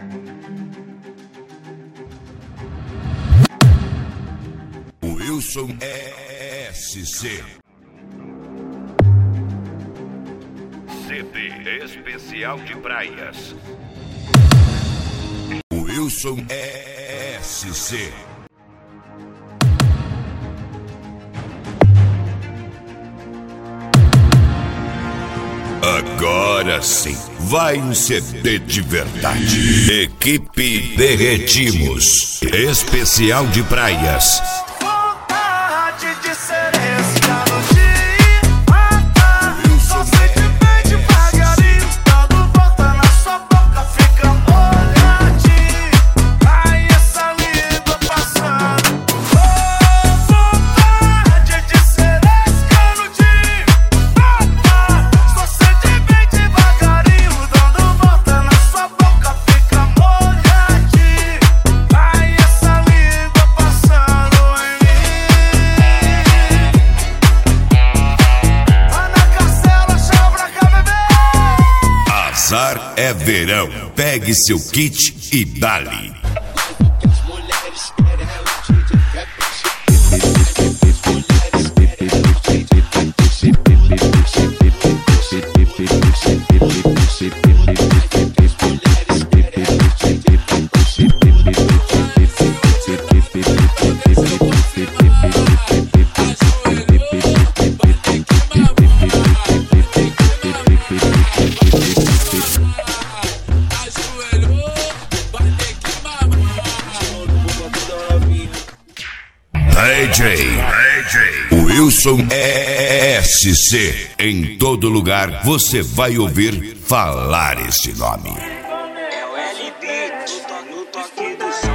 Wilson SC. CD especial de praias. Wilson SC. Agora sim, vai um CD de verdade. Equipe Derretimos. Especial de praias. Vontade de ser esse garotinho. Só sente bem devagarinho, dando volta na sua boca, fica molhadinho. Aí essa língua passando. Vontade de ser esse garotinho. Só sente bem devagarinho, dando volta na sua boca, fica molhadinho. Aí essa língua passando em mim. Vai na castela, chama pra cá, bebê. Azar é verão. Pegue seu kit e dali. DJ Wilson SC. Em todo lugar você vai ouvir falar esse nome. É o LB no toque do som.